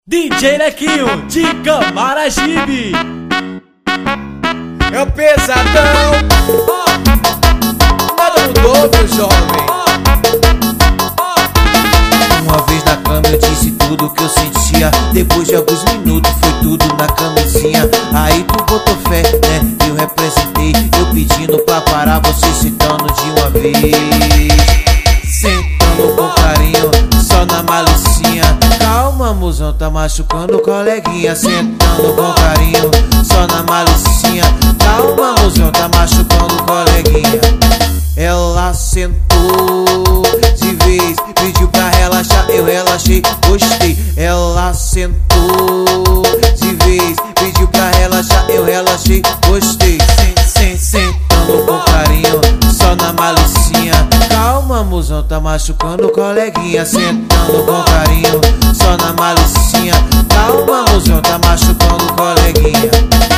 DJ Lequinho de Camaragibe. É o pesadão. Nada mudou, meu jovem. Uma vez na cama eu disse tudo que eu sentia. Depois de alguns minutos foi tudo na camisinha. Aí tu botou fé, né? Eu representei. Eu pedindo pra parar, você citando de uma vez. Sentando com carinho, só na malicinha. Calma, mozão, tá machucando o coleguinha. Sentando com carinho, só na malicinha. Calma, mozão, tá machucando o coleguinha. Ela sentou de vez, pediu pra relaxar, eu relaxei, gostei. Ela sentou de vez, pediu pra relaxar, eu relaxei, gostei. Sentando com carinho, só na malicinha. Calma, mozão, tá machucando o coleguinha. Sentando com carinho, só na malicinha. Calma, mozão, tá machucando o coleguinha.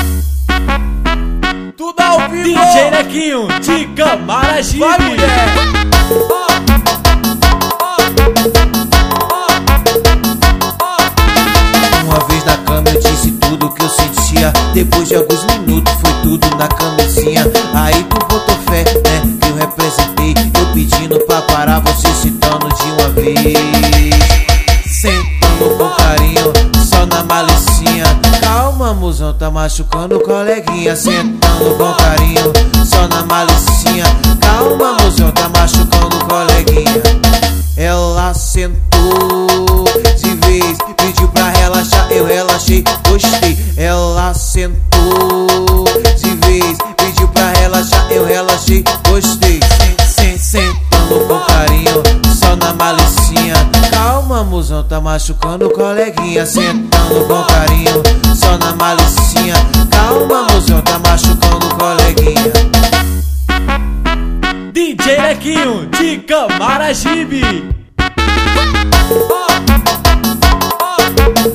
Tudo ao vivo. DJ Lequinho de Camaragibe. Vai, mulher. Uma vez na cama eu disse tudo que eu sentia. Depois de alguns minutos foi tudo na camisinha. Aí tu botou fé, né? Que eu representei. Eu pedindo pra parar, você citando de uma vez. Sentando com carinho, só na malicinha. Calma, mozão, tá machucando o coleguinha. Sentando com carinho, só na malicinha. Calma, mozão, tá machucando o coleguinha. Ela sentou de vez, pediu pra relaxar, eu relaxei, gostei. Ela sentou de vez, pediu pra relaxar, eu relaxei, gostei. Sentando com carinho, só na malicinha. Calma, mozão, tá machucando o coleguinha. Sentando com carinho, só na malicinha. Calma, mozão, tá machucando o coleguinha. DJ Lequinho de Camaragibe.